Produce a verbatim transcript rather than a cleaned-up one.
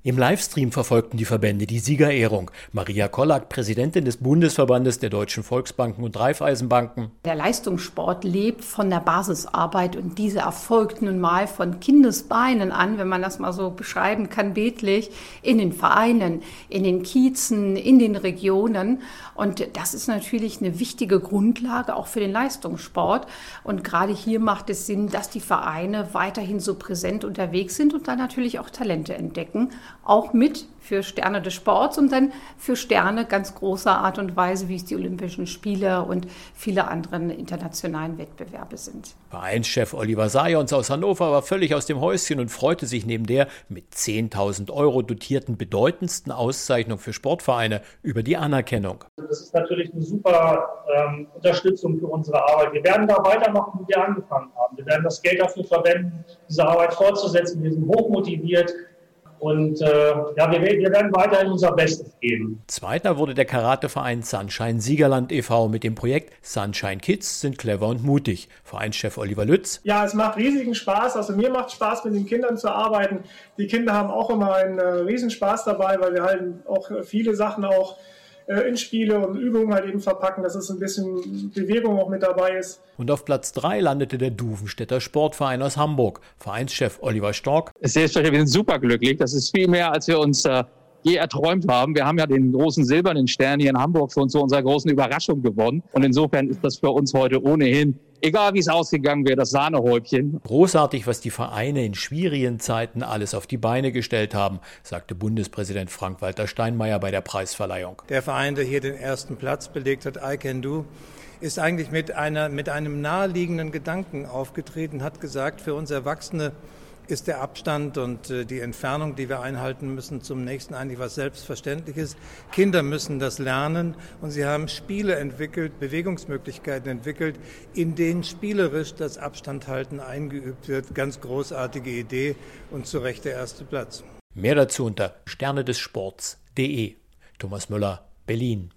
Im Livestream verfolgten die Verbände die Siegerehrung. Maria Kollack, Präsidentin des Bundesverbandes der Deutschen Volksbanken und Raiffeisenbanken. Der Leistungssport lebt von der Basisarbeit und diese erfolgt nun mal von Kindesbeinen an, wenn man das mal so beschreiben kann, bildlich, in den Vereinen, in den Kiezen, in den Regionen. Und das ist natürlich eine wichtige Grundlage auch für den Leistungssport. Und gerade hier macht es Sinn, dass die Vereine weiterhin so präsent unterwegs sind und dann natürlich auch Talente entdecken. Auch mit für Sterne des Sports und dann für Sterne ganz großer Art und Weise, wie es die Olympischen Spiele und viele andere internationalen Wettbewerbe sind. Vereinschef Oliver Sajons aus Hannover war völlig aus dem Häuschen und freute sich neben der mit zehntausend Euro dotierten bedeutendsten Auszeichnung für Sportvereine über die Anerkennung. Das ist natürlich eine super ähm, Unterstützung für unsere Arbeit. Wir werden da weitermachen, wie wir angefangen haben. Wir werden das Geld dafür verwenden, diese Arbeit fortzusetzen. Wir sind hochmotiviert. Und äh, ja, wir, wir werden weiterhin unser Bestes geben. Zweiter wurde der Karateverein Sunshine Siegerland e V mit dem Projekt Sunshine Kids sind clever und mutig. Vereinschef Oliver Lütz. Ja, es macht riesigen Spaß. Also mir macht Spaß, mit den Kindern zu arbeiten. Die Kinder haben auch immer einen äh, riesen Spaß dabei, weil wir halt auch viele Sachen auch äh, in Spiele und Übungen halt eben verpacken, dass es ein bisschen Bewegung auch mit dabei ist. Und auf Platz drei landete der Duvenstädter Sportverein aus Hamburg. Vereinschef Oliver Stork. Selbstverständlich, wir sind superglücklich. Das ist viel mehr, als wir uns äh, je erträumt haben. Wir haben ja den großen silbernen Stern hier in Hamburg für uns zu unserer großen Überraschung gewonnen. Und insofern ist das für uns heute ohnehin, egal wie es ausgegangen wäre, das Sahnehäubchen. Großartig, was die Vereine in schwierigen Zeiten alles auf die Beine gestellt haben, sagte Bundespräsident Frank-Walter Steinmeier bei der Preisverleihung. Der Verein, der hier den ersten Platz belegt hat, I Can Do, ist eigentlich mit einer, mit einem naheliegenden Gedanken aufgetreten, hat gesagt, für uns Erwachsene ist der Abstand und äh, die Entfernung, die wir einhalten müssen, zum Nächsten eigentlich was Selbstverständliches. Kinder müssen das lernen und sie haben Spiele entwickelt, Bewegungsmöglichkeiten entwickelt, in denen spielerisch das Abstandhalten eingeübt wird. Ganz großartige Idee und zu Recht der erste Platz. Mehr dazu unter sterne des sports punkt de. Thomas Müller, Berlin.